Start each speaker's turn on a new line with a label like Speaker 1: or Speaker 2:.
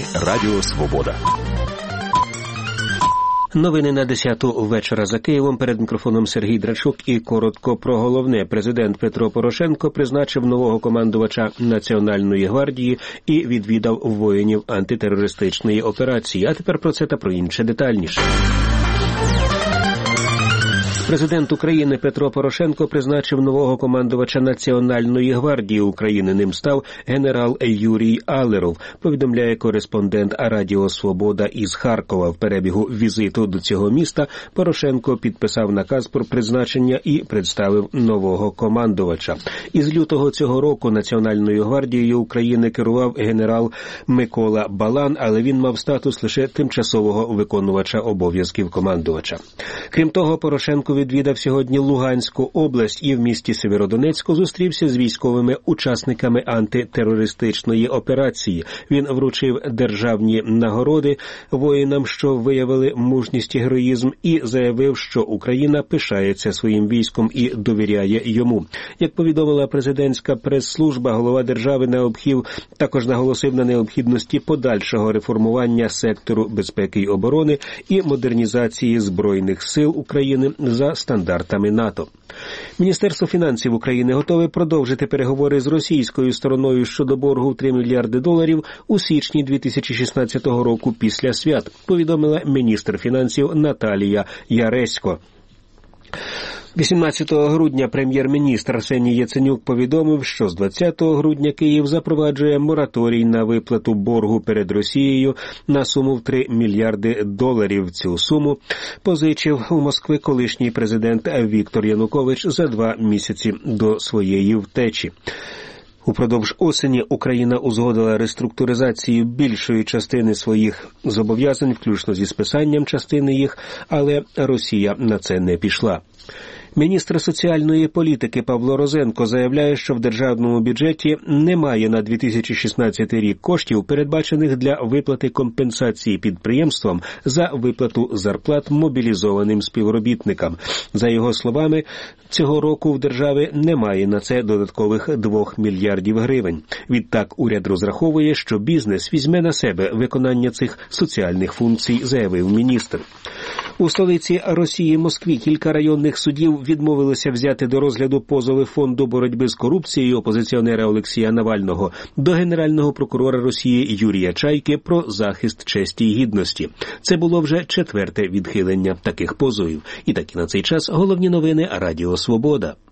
Speaker 1: Новини Радіо Свобода.
Speaker 2: Новини на 10-ту вечора за Києвом. Перед мікрофоном Сергій Драчук і коротко про головне. Президент Петро Порошенко призначив нового командувача Національної гвардії і відвідав воїнів антитерористичної операції. А тепер про це та про інше детальніше. Президент України Петро Порошенко призначив нового командувача Національної гвардії України. Ним став генерал Юрій Алеров, повідомляє кореспондент Радіо Свобода із Харкова. В перебігу візиту до цього міста Порошенко підписав наказ про призначення і представив нового командувача. Із лютого цього року Національною гвардією України керував генерал Микола Балан, але він мав статус лише тимчасового виконувача обов'язків командувача. Крім того, Порошенко відвідав сьогодні Луганську область і в місті Сєвєродонецьку зустрівся з військовими учасниками антитерористичної операції. Він вручив державні нагороди воїнам, що виявили мужність і героїзм, і заявив, що Україна пишається своїм військом і довіряє йому. Як повідомила президентська прес-служба, голова держави також наголосив на необхідності подальшого реформування сектору безпеки й оборони і модернізації Збройних сил України за стандартами НАТО. Міністерство фінансів України готове продовжити переговори з російською стороною щодо боргу в $3 мільярди у січні 2016 року після свят, повідомила міністр фінансів Наталія Яресько. 18 грудня прем'єр-міністр Арсеній Яценюк повідомив, що з 20 грудня Київ запроваджує мораторій на виплату боргу перед Росією на суму в $3 мільярди. Цю суму позичив у Москви колишній президент Віктор Янукович за 2 місяці до своєї втечі. Упродовж осені Україна узгодила реструктуризацію більшої частини своїх зобов'язань, включно зі списанням частини їх, але Росія на це не пішла. Міністр соціальної політики Павло Розенко заявляє, що в державному бюджеті немає на 2016 рік коштів, передбачених для виплати компенсації підприємствам за виплату зарплат мобілізованим співробітникам. За його словами, цього року в державі немає на це додаткових $2 мільярдів. Відтак уряд розраховує, що бізнес візьме на себе виконання цих соціальних функцій, заявив міністр. У столиці Росії Москві кілька районних судів відмовилися взяти до розгляду позови Фонду боротьби з корупцією опозиціонера Олексія Навального до Генерального прокурора Росії Юрія Чайки про захист честі й гідності. Це було вже 4-те відхилення таких позовів. І такі на цей час головні новини Радіо Свобода.